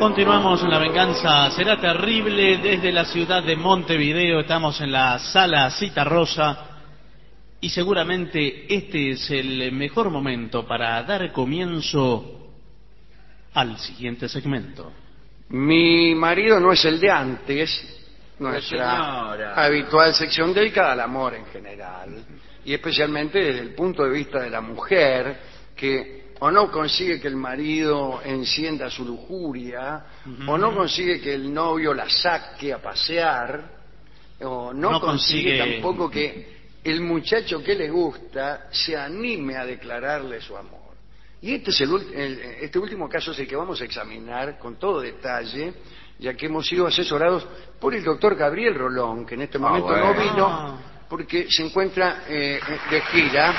Continuamos en La Venganza Será Terrible desde la ciudad de Montevideo. Estamos en la sala Citarrosa y seguramente este es el mejor momento para dar comienzo al siguiente segmento. Mi marido no es el de antes, nuestra habitual sección dedicada al amor en general, y especialmente desde el punto de vista de la mujer, que o no consigue que el marido encienda su lujuria, o no consigue que el novio la saque a pasear, o no consigue tampoco que el muchacho que le gusta se anime a declararle su amor. Y este último caso es el que vamos a examinar con todo detalle, ya que hemos sido asesorados por el doctor Gabriel Rolón, que en este momento no vino porque se encuentra de gira.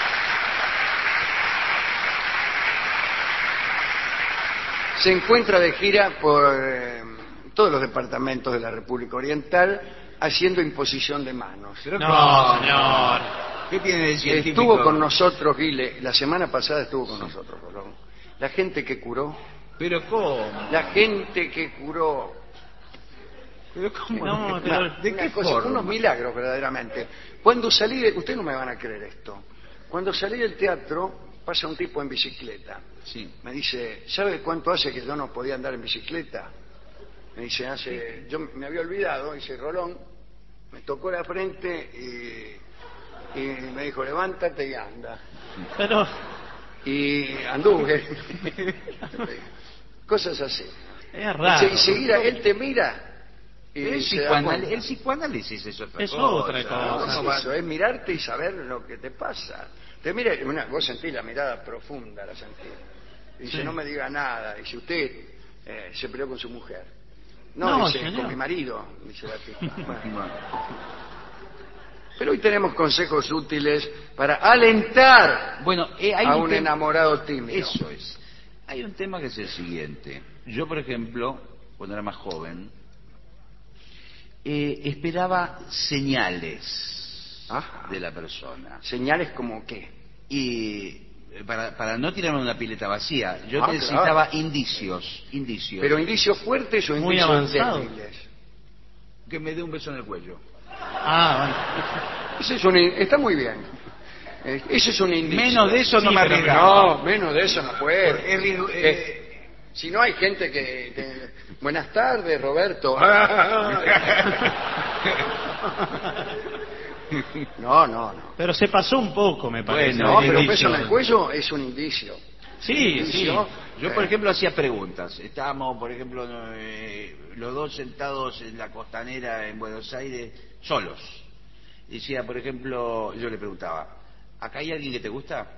Se encuentra de gira por todos los departamentos de la República Oriental haciendo imposición de manos. No, señor. ¿Qué tiene de científico? Estuvo con nosotros, Guile, la semana pasada estuvo con nosotros, Rolón. La gente que curó. ¿Pero cómo? La gente que curó. ¿Pero cómo? No, ¿De qué forma? Unos milagros, verdaderamente. Cuando salí, ustedes no me van a creer esto. Cuando salí del teatro, pasa un tipo en bicicleta. Sí. Me dice, ¿sabe cuánto hace que yo no podía andar en bicicleta? Me dice, yo me había olvidado, dice Rolón, me tocó la frente y me dijo, levántate y anda. Pero... Y anduve. Cosas así. Es raro. Y seguida, él te mira y el psicoanálisis es otra es cosa. Otra cosa. No, eso es mirarte y saber lo que te pasa. Te mira, vos sentís la mirada profunda, la sentís. Dice, no me diga nada. Dice, usted se peleó con su mujer. No, dice, señor. con mi marido, dice la tipa. Bueno. Pero hoy tenemos consejos útiles para alentar a un enamorado tímido. Eso es. Hay un tema que es el siguiente. Yo, por ejemplo, cuando era más joven, esperaba señales de la persona. ¿Señales como qué? Y para no tirarme una pileta vacía, yo necesitaba indicios. ¿Pero indicios fuertes o muy indicios avanzados? débiles? Que me dé un beso en el cuello. Bueno. Está muy bien. Ese es un indicio. Menos de eso no me arriesgaba. No, menos de eso no puede. Si no hay gente que... Buenas tardes, Roberto. No. Pero se pasó un poco, me parece. No, pero un beso en el cuello es un indicio. Sí. Yo, por ejemplo, hacía preguntas. Estábamos, por ejemplo, los dos sentados en la costanera en Buenos Aires, solos. Decía, por ejemplo, yo le preguntaba, ¿acá hay alguien que te gusta?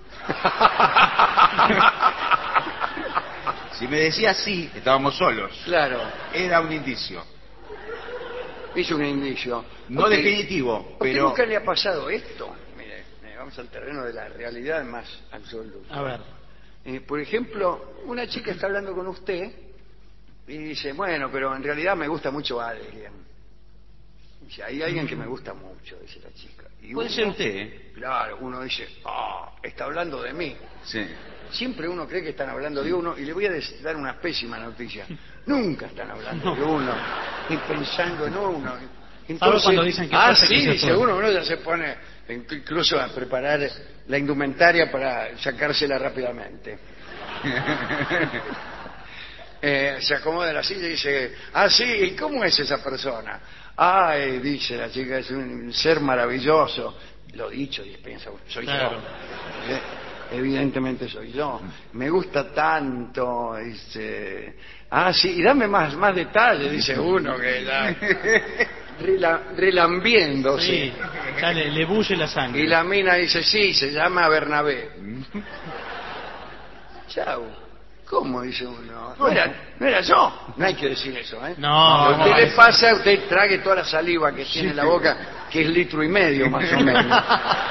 Si me decía sí, estábamos solos. Claro. Era un indicio. Es un indicio. No definitivo, pero... ¿Nunca le ha pasado esto? Mire, vamos al terreno de la realidad más absoluta. A ver. Por ejemplo, una chica está hablando con usted y dice, bueno, pero en realidad me gusta mucho alguien. Dice, hay alguien que me gusta mucho, dice la chica. Y puede ser usted, ¿eh? Claro, uno dice, está hablando de mí. Sí. Siempre uno cree que están hablando de uno, y le voy a dar una pésima noticia. Nunca están hablando de uno, ni pensando en uno. Entonces, cuando dicen que sí, dice uno ya se pone incluso a preparar la indumentaria para sacársela rápidamente. Se acomoda en la silla y dice, sí, ¿y cómo es esa persona? Dice la chica, es un ser maravilloso. Lo dicho, y piensa, soy claro. yo. Evidentemente soy yo. Me gusta tanto. Dice, sí, y dame más detalles, dice uno, que ya relambiéndose. Sí, ya le bulle la sangre. Y la mina dice, sí, se llama Bernabé. Chau. ¿Cómo? Dice uno. No era yo. No hay que decir eso, ¿eh? No. A usted le pasa, usted trague toda la saliva que tiene en la boca, que es 1,5 litros más o menos.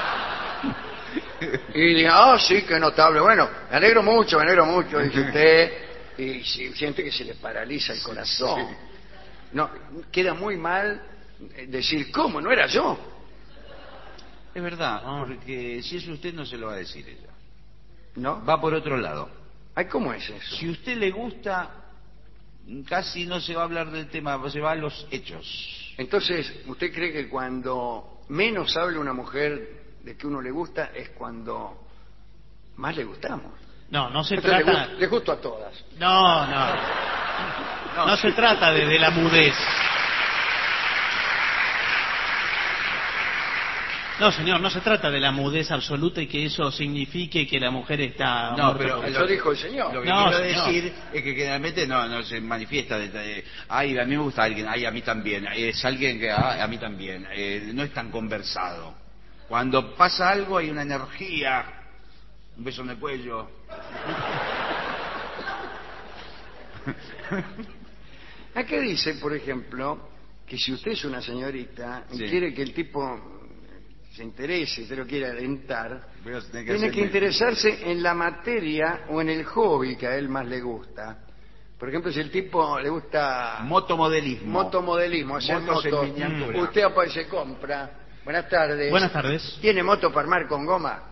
Y diga, sí, qué notable. Bueno, me alegro mucho, dice usted. Y siente que se le paraliza el corazón. No, queda muy mal decir, ¿cómo? ¿No era yo? Es verdad, porque si es usted no se lo va a decir ella. ¿No? Va por otro lado. Ay, ¿cómo es eso? Si usted le gusta, casi no se va a hablar del tema, se va a los hechos. Entonces, ¿usted cree que cuando menos habla una mujer de que uno le gusta es cuando más le gustamos? No, no se Entonces, trata... le gusto a todas. No, no. No se trata de la mudez. No, señor, no se trata de la mudez absoluta y que eso signifique que la mujer está... No, pero Eso dijo el señor. Lo que No, quiero señor. decir es que generalmente no se manifiesta ay, a mí me gusta alguien, ay, a mí también, es alguien que a mí también, no es tan conversado. Cuando pasa algo hay una energía, un beso en el cuello. Acá dice, por ejemplo, que si usted es una señorita y Sí. quiere que el tipo se interese, usted lo quiere alentar, Tiene tiene que interesarse en la materia o en el hobby que a él más le gusta. Por ejemplo, si el tipo le gusta Motomodelismo. motomodelismo, hacer Motos en motos, miniatura. usted aparece, compra. Buenas tardes. Buenas tardes. ¿Tiene moto para armar con goma?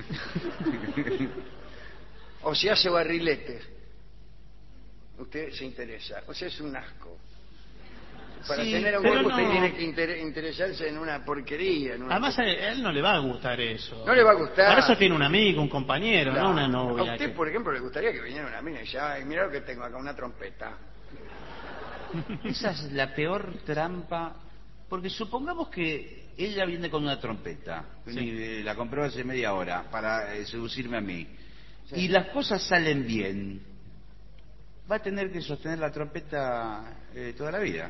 O si hace barriletes. Usted se interesa. O sea, es un asco. Para Sí, tener a un pero huevo usted no. tiene que interesarse en una porquería. En una Además, a él no le va a gustar eso. No le va a gustar. Para eso tiene un amigo, un compañero, Claro. no una novia. A usted, que- por ejemplo, le gustaría que viniera una mina y dice, ay, mira lo que tengo acá, una trompeta. Esa es la peor trampa, porque supongamos que ella viene con una trompeta, Sí. y la compró hace media hora para seducirme a mí, Sí. y las cosas salen bien, va a tener que sostener la trompeta toda la vida.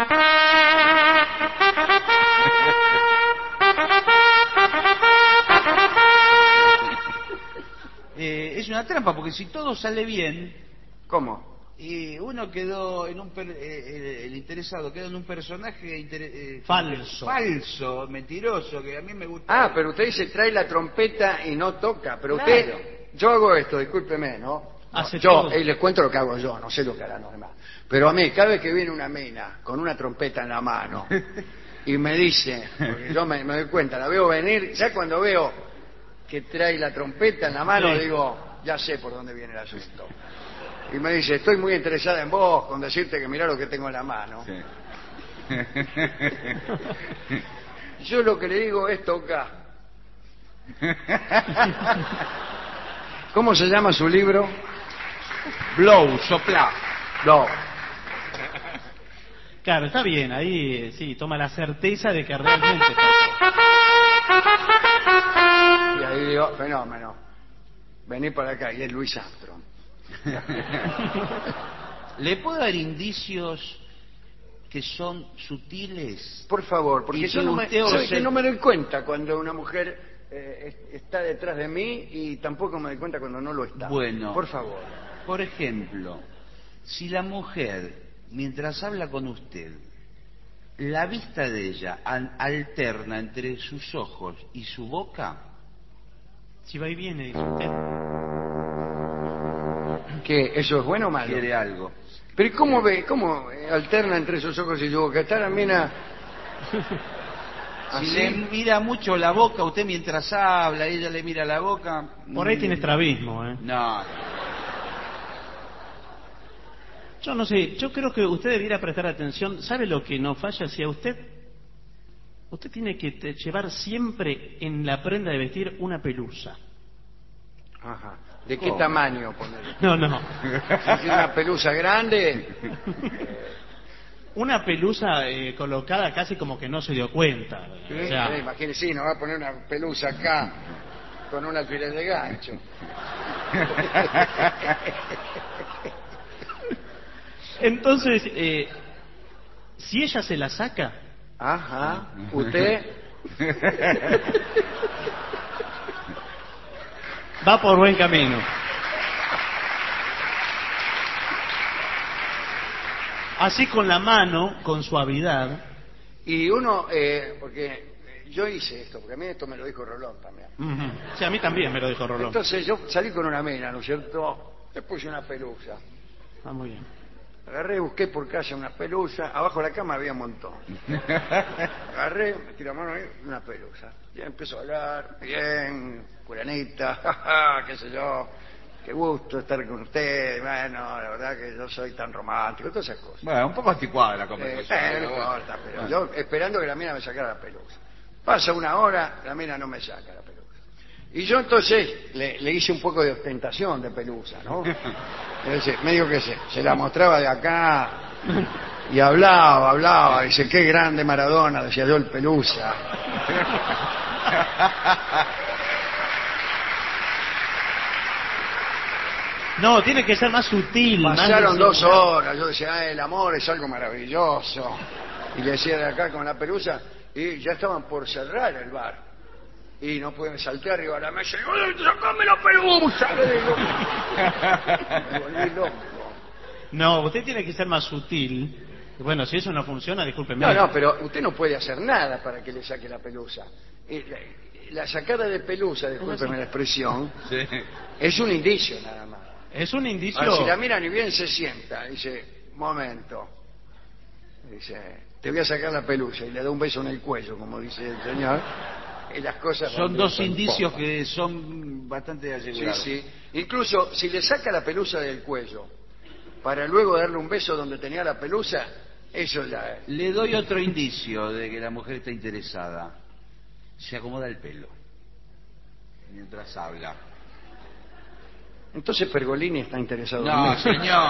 Es una trampa, porque si todo sale bien, ¿Cómo? y uno quedó en el interesado quedó en un personaje Falso. falso, mentiroso, que a mí me gusta. Ah, pero usted dice, trae la trompeta y no toca. Pero Claro. usted, yo hago esto, discúlpeme, ¿no? Hace Yo, todo. les cuento lo que hago yo, no sé lo que harán los demás. Pero a mí, cada vez que viene una mina con una trompeta en la mano y me dice, porque yo me doy cuenta, la veo venir, ya cuando veo que trae la trompeta en la mano, Sí. digo, ya sé por dónde viene el asunto. Y me dice, estoy muy interesada en vos, con decirte que mirá lo que tengo en la mano. Sí. Yo lo que le digo es toca. ¿Cómo se llama su libro? Blow, sopla. No. Claro, está bien, ahí sí, toma la certeza de que realmente pasó. Y ahí digo, fenómeno. Vení para acá, y es Luis Armstrong. ¿Le puedo dar indicios que son sutiles? Por favor, porque Y yo que no me, usted ¿sabe observe- que no me doy cuenta cuando una mujer está detrás de mí y tampoco me doy cuenta cuando no lo está. Bueno. Por favor. Por ejemplo, si la mujer, mientras habla con usted, la vista de ella alterna entre sus ojos y su boca, Si va y viene, dice usted. ¿Qué? ¿Eso es bueno o malo? quiere algo. Pero ¿y cómo ve? ¿Cómo alterna entre sus ojos y su boca? Está la mina Si así. le mira mucho la boca, usted mientras habla, ella le mira la boca. Por ahí tiene estrabismo, ¿eh? No, Yo no sé, yo creo que usted debiera prestar atención. ¿Sabe lo que no falla hacia usted? Usted tiene que llevar siempre en la prenda de vestir una pelusa. Ajá. ¿De qué ¿Cómo? tamaño ponerle? No, no. Si tiene una pelusa grande, Una pelusa colocada casi como que no se dio cuenta. O sea, imagínese, no va a poner una pelusa acá con un alfiler de gancho. entonces, si ella se la saca, Ajá. ¿Usted? va por buen camino. Así con la mano, con suavidad. Y uno, porque yo hice esto, porque a mí esto me lo dijo Rolón también. Ujú. Sí, a mí también me lo dijo Rolón. Entonces yo salí con una mina, ¿no es cierto? Le puse una pelusa. Ah, muy bien. Agarré, busqué por casa una pelusa. Abajo de la cama había un montón. Agarré, metí la mano ahí, una pelusa. Y empezó a hablar, bien, curanita, jaja, qué sé yo. qué gusto estar con usted, bueno, la verdad que yo soy tan romántico, todas esas cosas. Bueno, un poco anticuada la conversación. No importa, pero yo esperando que la mina me sacara la pelusa. Pasa una hora, la mina no me saca la pelusa. Y yo entonces le hice un poco de ostentación de pelusa, ¿no? Entonces, medio que se la mostraba de acá y hablaba, dice, qué grande Maradona, decía yo, el pelusa. No, tiene que ser más sutil. Pasaron 2 horas, yo decía, el amor es algo maravilloso. Y le decía de acá con la pelusa, y ya estaban por cerrar el bar. Y no pueden saltar arriba de la mesa, y ¡sacame la pelusa! Le digo. Me volví loco. No, usted tiene que ser más sutil. Bueno, si eso no funciona, discúlpeme. No, pero usted no puede hacer nada para que le saque la pelusa. La sacada de pelusa, discúlpeme la expresión, Sí. es un indicio nada más. Es un indicio. Ahora, si la mira ni bien se sienta, dice, momento, dice, te voy a sacar la pelusa y le da un beso en el cuello, como dice el señor, y las cosas Son van 2 en indicios popa. que son bastante asegurados. Sí. Incluso si le saca la pelusa del cuello para luego darle un beso donde tenía la pelusa, eso ya es. Le doy otro indicio de que la mujer está interesada. Se acomoda el pelo mientras habla. Entonces Pergolini está interesado en No, mí. señor.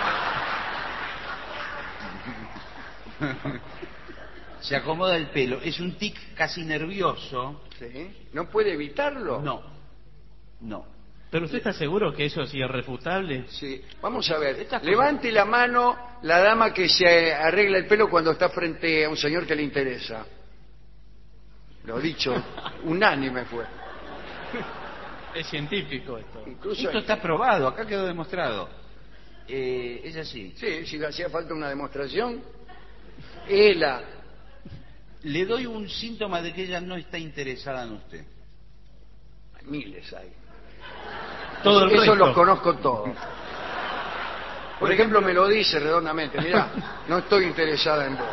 Se acomoda el pelo. Es un tic casi nervioso. ¿Sí? ¿No puede evitarlo? No. ¿Pero usted está seguro que eso es irrefutable? Sí. Vamos a ver. Levante la mano la dama que se arregla el pelo cuando está frente a un señor que le interesa. Lo dicho, unánime fue. Es científico esto. Incluso Esto está probado, acá quedó demostrado. Es así. Sí, si le hacía falta una demostración, ella. Le doy un síntoma de que ella no está interesada en usted. Miles hay. Todo el Eso resto. los conozco todos. Por ejemplo, me lo dice redondamente, mira, no estoy interesada en vos.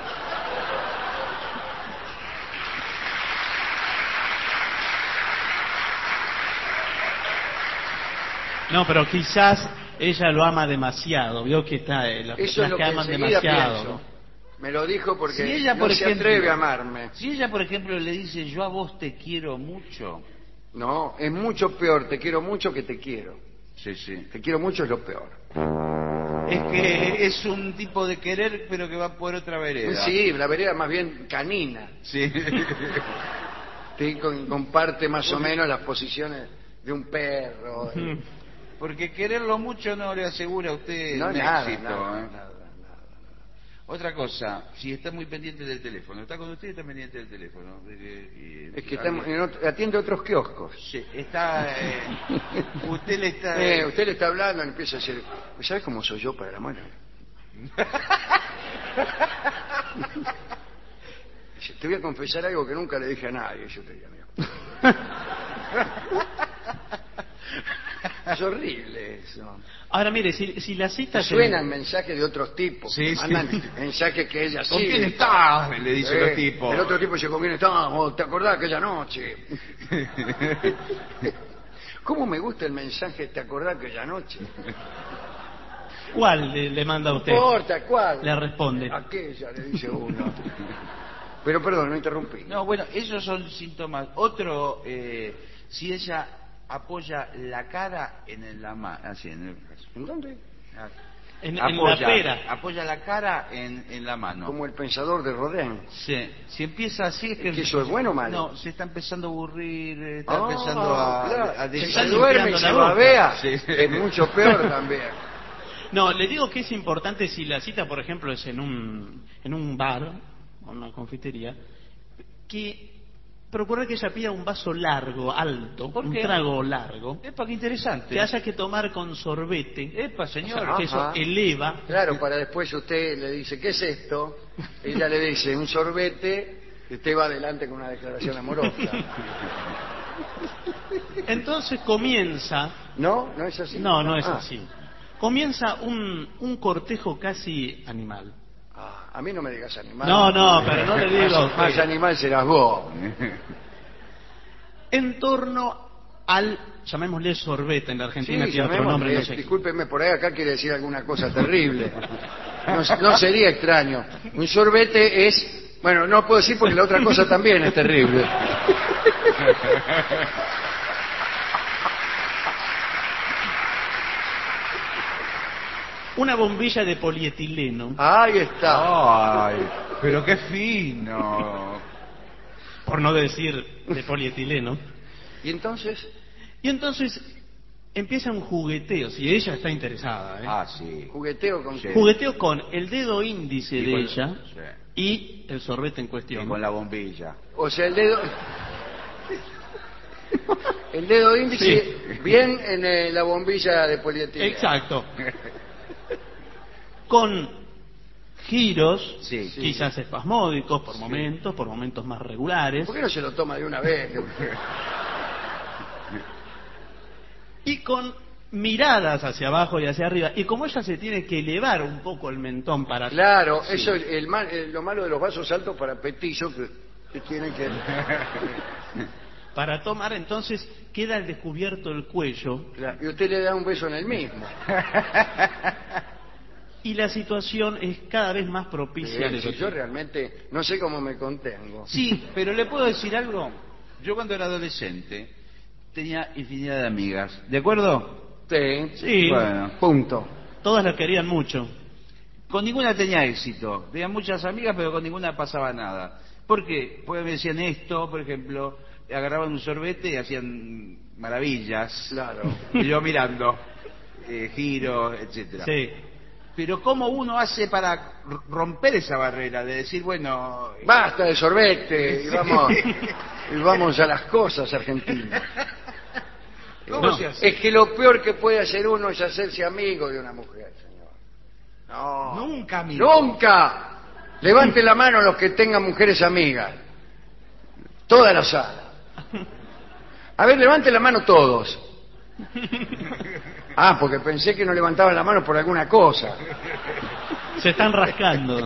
No, pero quizás ella lo ama demasiado. Vio que está las Eso es personas lo que que aman enseguida demasiado. pienso. Me lo dijo porque Si ella, no por se ejemplo, atreve a amarme. Si ella, por ejemplo, le dice, yo a vos te quiero mucho. No, es mucho peor, te quiero mucho que te quiero. Sí. Te quiero mucho es lo peor. Es que es un tipo de querer, pero que va por otra vereda. Sí, la vereda más bien canina. Sí. Sí, comparte más o menos las posiciones de un perro. Porque quererlo mucho no le asegura a usted No, un nada, éxito. nada. Otra cosa, si está muy pendiente del teléfono, está con usted y está pendiente del teléfono. Es que atiende otros kioscos. Sí, está. Usted le está. Usted le está hablando y empieza a decir, ¿sabes cómo soy yo para la mano? Dice, te voy a confesar algo que nunca le dije a nadie, yo te digo, amigo. Es horrible eso. Ahora mire, si la cita Suenan mensajes de otros tipos. Sí, mandan sí. mensajes que ella sí. ¿Con quién está? Le dicen los tipos. El otro tipo dice, ¿con quién estábamos? ¿Te acordás aquella noche? ¿Cómo me gusta el mensaje, ¿te acordás aquella noche? ¿Cuál le manda a usted? No importa, ¿cuál? Le responde. Aquella, le dice uno. Pero perdón, no interrumpí. No, bueno, esos son síntomas. Otro, si ella apoya la cara en la mano, así en el caso. ¿En dónde? En la pera. Apoya la cara en la mano. Como el pensador de Rodin. Sí. Si empieza así es que... ¿Que eso es bueno o malo? No, se está empezando a aburrir, está empezando a claro. Si está se duerme y limpiando se la boca. babea, Sí. es mucho peor también. No, le digo que es importante si la cita, por ejemplo, es en un bar o una confitería, que procurar que ella pida un vaso largo, alto, ¿Por un qué? trago largo, Epa, qué interesante. que haya que tomar con sorbete. Epa, señor. O sea, que eso Ajá. eleva. Claro, para después usted le dice, ¿qué es esto? Ella le dice, un sorbete, y usted va adelante con una declaración amorosa. Entonces comienza, ¿No? ¿No es así? no es Ah. así, comienza un cortejo casi animal. A mí no me digas animal. No, pero no le digo a Más usted. animal serás vos. En torno al, llamémosle sorbete, en la Argentina Sí, tiene otro nombre, no sé. discúlpeme por ahí, acá quiere decir alguna cosa terrible. No sería extraño. Un sorbete es... Bueno, no puedo decir porque la otra cosa también es terrible. Una bombilla de polietileno. Ahí está. Ay, pero qué fino. Por no decir de polietileno. ¿Y entonces? Y entonces empieza un jugueteo, si ella está interesada, ¿eh? Ah, sí. ¿Jugueteo con Sí. qué? Jugueteo con el dedo índice Y de con- ella sí. y el sorbete en Y cuestión. con la bombilla. O sea, el dedo... El dedo índice Sí. bien en la bombilla de polietileno. Exacto. Con giros, Sí. quizás espasmódicos por momentos más regulares. ¿Por qué no se lo toma de una vez? Y con miradas hacia abajo y hacia arriba. Y como ella se tiene que elevar un poco el mentón para... Claro, Sí. eso es lo malo de los vasos altos para petillo que tienen que... Para tomar, entonces queda al descubierto el cuello. Claro, y usted le da un beso en el mismo. Y la situación es cada vez más propicia. al Sí, yo erotismo. realmente no sé cómo me contengo. Sí, pero le puedo decir algo. Yo cuando era adolescente tenía infinidad de amigas. ¿De acuerdo? Sí. Sí, Bueno. Punto. todas la querían mucho. Con ninguna tenía éxito. Tenía muchas amigas, pero con ninguna pasaba nada. ¿Por qué? Porque me decían esto, por ejemplo, agarraban un sorbete y hacían maravillas. Claro. Y yo mirando, giros, etcétera. Sí. Pero ¿cómo uno hace para romper esa barrera de decir, bueno... Basta de sorbete y vamos a las cosas, argentinas. ¿Cómo No. se hace? Es que lo peor que puede hacer uno es hacerse amigo de una mujer, señor. No. Nunca, amigo. ¡Nunca! Levante la mano los que tengan mujeres amigas. Toda la sala. A ver, levante la mano todos. Ah, porque pensé que no levantaban la mano por alguna cosa. Se están rascando.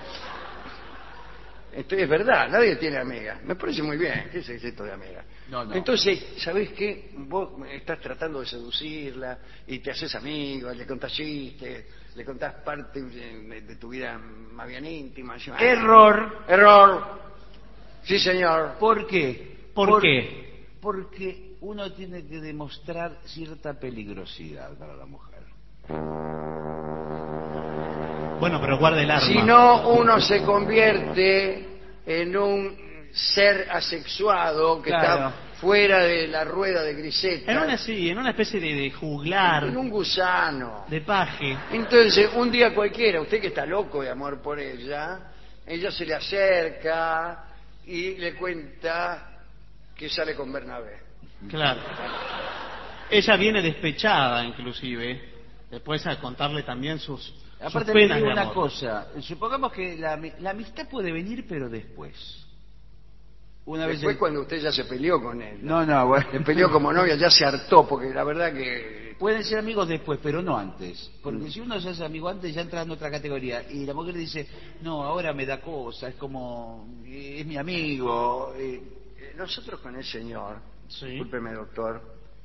Es verdad, nadie tiene amigas. Me parece muy bien. ¿Qué es esto de amigas? No. Entonces, ¿sabés qué? Vos estás tratando de seducirla y te haces amigo, le contás chistes, le contás parte de tu vida más bien íntima. Error. Error. Sí, señor. ¿Por qué? ¿Por qué? Porque uno tiene que demostrar cierta peligrosidad para la mujer. Bueno, pero guarda el arma. Si no, uno se convierte en un ser asexuado que Claro. está fuera de la rueda de Griseta. En una especie de juglar, En un gusano. de paje. Entonces, un día cualquiera, usted que está loco de amor por ella se le acerca y le cuenta que sale con Bernabé. Claro. Ella viene despechada, inclusive, después a contarle también sus Aparte le penas digo de una amor. cosa, supongamos que la amistad puede venir, pero después. Una Después vez cuando usted ya se peleó con él. No, Se bueno. peleó como novia, ya se hartó, porque la verdad que... Pueden ser amigos después, pero no antes. Porque si uno se hace amigo antes, ya entra en otra categoría. Y la mujer dice, no, ahora me da cosa, es como, es mi amigo. Nosotros con el señor, Sí. discúlpeme doctor,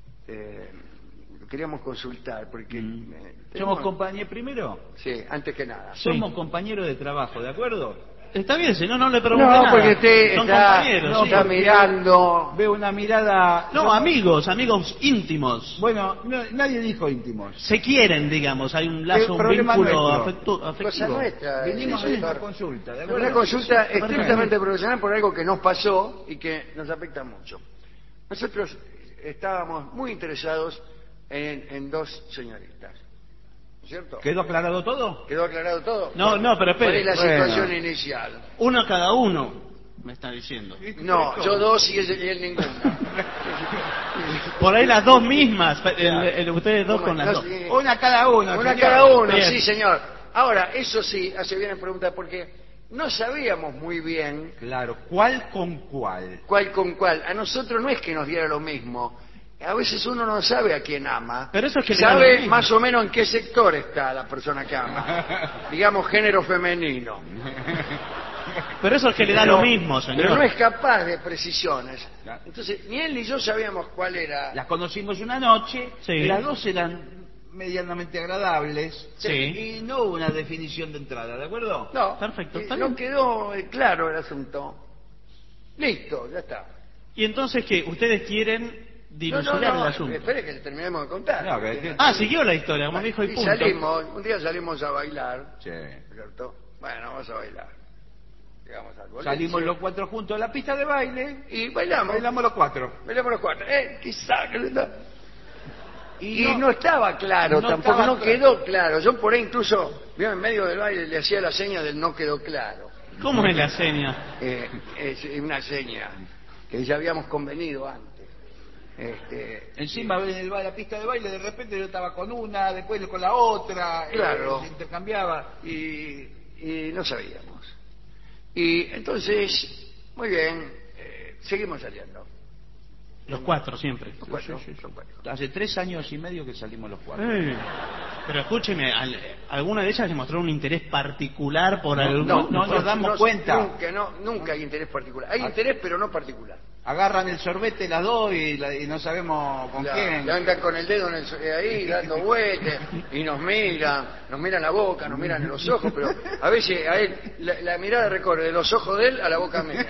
lo queríamos consultar, porque... ¿Somos compañeros primero? Sí, antes que nada. Sí. Somos compañeros de trabajo, ¿de acuerdo? Está bien, si no, no le pregunté No, nada. porque usted Son está, compañeros, no, sí. está mirando... Veo una mirada... No, amigos íntimos. Bueno, nadie dijo íntimos. Se quieren, digamos, hay un El lazo, un problema vínculo nuestro. Cosa afectivo. nuestra. Venimos a doctor. una consulta, ¿de acuerdo? Una consulta estrictamente profesional por algo que nos pasó y que nos afecta mucho. Nosotros estábamos muy interesados en dos señoritas, ¿cierto? ¿Quedó aclarado todo? ¿Quedó aclarado todo? No, no, pero ¿Cuál espere. es la Bueno. situación inicial? Uno cada uno, me está diciendo. No, yo dos y él ninguna. Por ahí las dos mismas, ustedes dos ¿Cómo? con las No, dos. sí. Una cada uno. Una señor. cada uno, Bien. sí, señor. Ahora, eso sí, hace bien en preguntar, porque no sabíamos muy bien Claro, ¿cuál con cuál? cuál con cuál. A nosotros no es que nos diera lo mismo. A veces uno no sabe a quién ama. Pero eso es que le da lo sabe mismo. más o menos en qué sector está la persona que ama. Digamos, género femenino. Pero eso es que le da lo mismo, señor. Pero no es capaz de precisiones. Entonces, ni él ni yo sabíamos cuál era. Las conocimos una noche, Sí. y las dos eran medianamente agradables, Sí. y no hubo una definición de entrada, ¿de acuerdo? No, Perfecto, está no bien. quedó claro el asunto. Listo, ya está. Y entonces, ¿qué? ¿Ustedes quieren dilucidar el asunto? Espere que le terminemos de contar. No, Siguió la historia, como dijo, y Y punto. un día salimos a bailar, Sí. ¿cierto? Bueno, vamos a bailar. Llegamos al boliche. Salimos los cuatro juntos a la pista de baile y bailamos. bailamos los cuatro. Bailamos los cuatro. Quizá que Y no estaba claro, no tampoco estaba no claro. quedó claro. Yo por ahí incluso, en medio del baile le hacía la seña del no quedó claro. ¿Cómo es la seña? Es una seña que ya habíamos convenido antes. Encima en la pista de baile, de repente yo estaba con una, después con la otra, Claro. se intercambiaba. Y no sabíamos. Y entonces, muy bien, seguimos saliendo. Los cuatro siempre. Los cuatro, Sí. los cuatro. Hace 3 años y medio que salimos los cuatro. Pero escúcheme, ¿alguna de ellas demostró un interés particular por algún...? no nos damos cuenta. Nunca hay interés particular. Hay interés, pero no particular. Agarran el sorbete las dos y no sabemos con quién. Andan con el dedo ahí dando vueltas y nos miran la boca, nos miran en los ojos, pero a veces a él la mirada recorre de los ojos de él a la boca mía.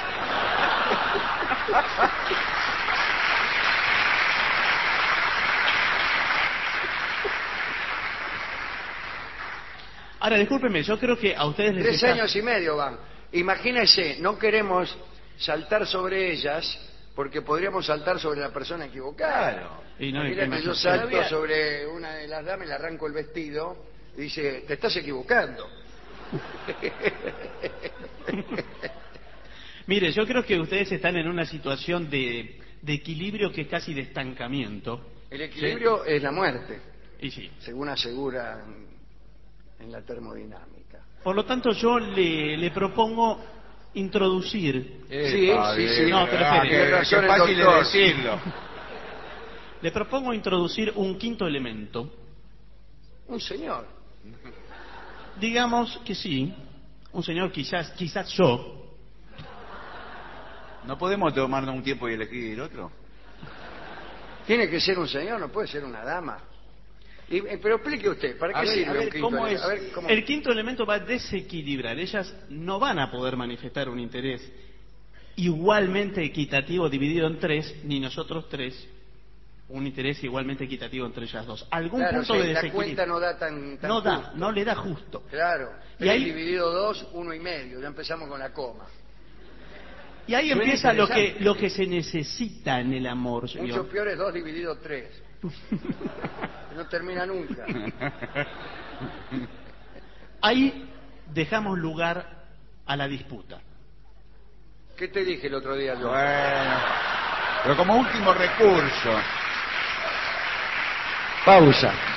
Ahora, discúlpeme, yo creo que a ustedes les 3 está- años y medio van. Imagínense, no queremos saltar sobre ellas porque podríamos saltar sobre la persona equivocada. Claro. Y no, Imagínate, yo imagínate. salto sobre una de las damas y le arranco el vestido y dice, te estás equivocando. Mire, yo creo que ustedes están en una situación de equilibrio que es casi de estancamiento. El equilibrio es la muerte, Y sí. según aseguran en la termodinámica. Por lo tanto, yo le propongo introducir, Sí. No, pero espere. Tiene razón qué el fácil doctor. es decirlo. le propongo introducir un quinto elemento. Un señor. Digamos que sí, un señor quizás yo. ¿No podemos tomarnos un tiempo y elegir otro? Tiene que ser un señor, no puede ser una dama. Pero explique usted, ¿para qué sirve un quinto ¿cómo elemento? es? A ver, ¿cómo? El quinto elemento va a desequilibrar. Ellas no van a poder manifestar un interés igualmente equitativo dividido en 3, ni nosotros 3, un interés igualmente equitativo entre ellas dos. Algún Claro, punto sí, de la desequilibrio. cuenta no da tan No da, justo. no le da justo. Claro. Y 3 ahí- dividido 2, 1,5. Ya empezamos con la coma. Y ahí Suena empieza interesante. lo que se necesita en el amor, Mucho señor. peor es 2 dividido 3. No termina nunca. Ahí dejamos lugar a la disputa. ¿Qué te dije el otro día yo? Bueno, pero como último recurso. Pausa.